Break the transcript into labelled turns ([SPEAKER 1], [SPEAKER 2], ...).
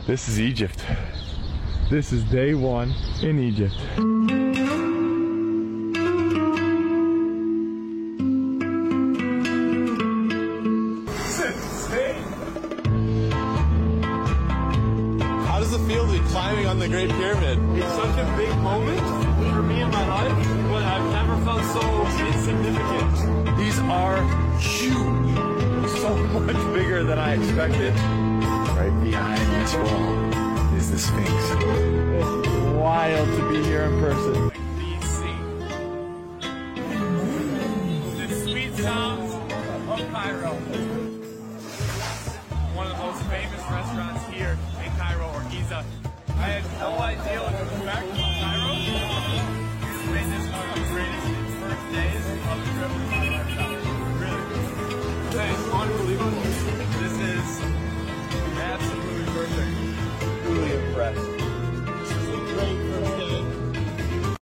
[SPEAKER 1] This is Egypt. This is day one in Egypt. How does it feel to be climbing on the Great Pyramid?
[SPEAKER 2] It's such a big moment for me in my life, but I've never felt so insignificant.
[SPEAKER 1] These are huge. So much bigger than I expected. Right behind this wall is the Sphinx. It's wild to be here in person.
[SPEAKER 2] BC. The sweet sounds of Cairo. One of the most famous restaurants here in Cairo, or Giza. I had no idea what to expect from Cairo. This made this one of the greatest first days of the trip.